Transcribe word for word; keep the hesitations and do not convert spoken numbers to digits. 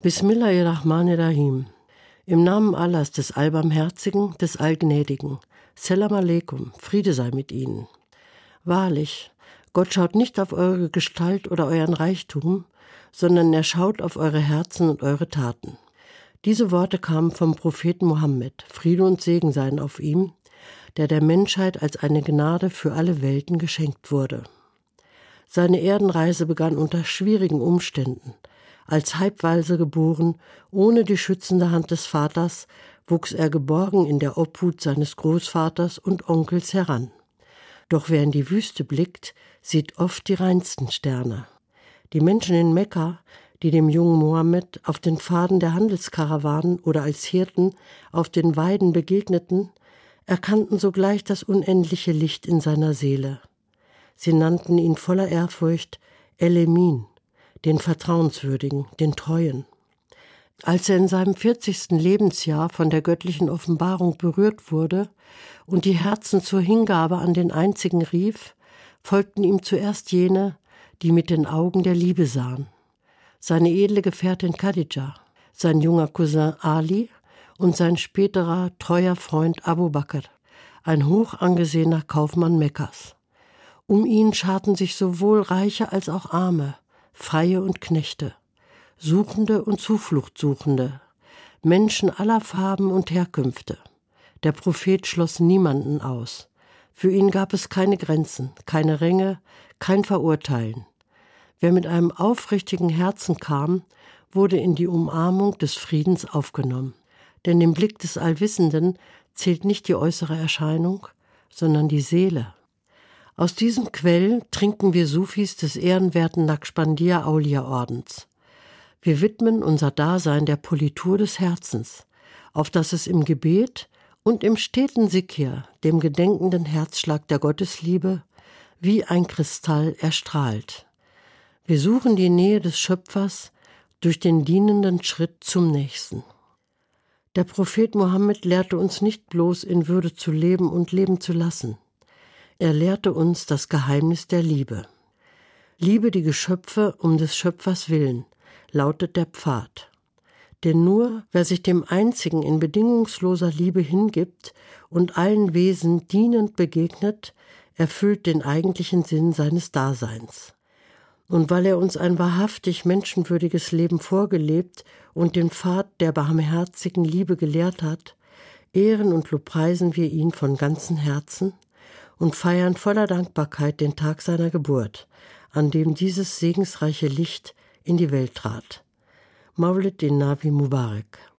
Bismillahirrahmanirrahim. Im Namen Allahs, des Allbarmherzigen, des Allgnädigen. Salam aleikum, Friede sei mit ihnen. Wahrlich, Gott schaut nicht auf eure Gestalt oder euren Reichtum, sondern er schaut auf eure Herzen und eure Taten. Diese Worte kamen vom Propheten Mohammed, Friede und Segen seien auf ihm, der der Menschheit als eine Gnade für alle Welten geschenkt wurde. Seine Erdenreise begann unter schwierigen Umständen. Als Halbwaise geboren, ohne die schützende Hand des Vaters, wuchs er geborgen in der Obhut seines Großvaters und Onkels heran. Doch wer in die Wüste blickt, sieht oft die reinsten Sterne. Die Menschen in Mekka, die dem jungen Mohammed auf den Pfaden der Handelskarawanen oder als Hirten auf den Weiden begegneten, erkannten sogleich das unendliche Licht in seiner Seele. Sie nannten ihn voller Ehrfurcht El-Emin, den Vertrauenswürdigen, den Treuen. Als er in seinem vierzigsten Lebensjahr von der göttlichen Offenbarung berührt wurde und die Herzen zur Hingabe an den Einzigen rief, folgten ihm zuerst jene, die mit den Augen der Liebe sahen. Seine edle Gefährtin Khadija, sein junger Cousin Ali und sein späterer treuer Freund Abu Bakr, ein hoch angesehener Kaufmann Mekkas. Um ihn scharten sich sowohl Reiche als auch Arme, Freie und Knechte, Suchende und Zufluchtsuchende, Menschen aller Farben und Herkünfte. Der Prophet schloss niemanden aus. Für ihn gab es keine Grenzen, keine Ränge, kein Verurteilen. Wer mit einem aufrichtigen Herzen kam, wurde in die Umarmung des Friedens aufgenommen. Denn im Blick des Allwissenden zählt nicht die äußere Erscheinung, sondern die Seele. Aus diesem Quell trinken wir Sufis des ehrenwerten Naqschbandiya-Auliya-Ordens. Wir widmen unser Dasein der Politur des Herzens, auf dass es im Gebet und im steten Sikr, dem gedenkenden Herzschlag der Gottesliebe, wie ein Kristall erstrahlt. Wir suchen die Nähe des Schöpfers durch den dienenden Schritt zum Nächsten. Der Prophet Mohammed lehrte uns nicht bloß in Würde zu leben und leben zu lassen. Er lehrte uns das Geheimnis der Liebe. Liebe die Geschöpfe um des Schöpfers willen, lautet der Pfad. Denn nur wer sich dem Einzigen in bedingungsloser Liebe hingibt und allen Wesen dienend begegnet, erfüllt den eigentlichen Sinn seines Daseins. Und weil er uns ein wahrhaftig menschenwürdiges Leben vorgelebt und den Pfad der barmherzigen Liebe gelehrt hat, ehren und lobpreisen wir ihn von ganzem Herzen und feiern voller Dankbarkeit den Tag seiner Geburt, an dem dieses segensreiche Licht in die Welt trat. Maulid den Nabi Mubarak.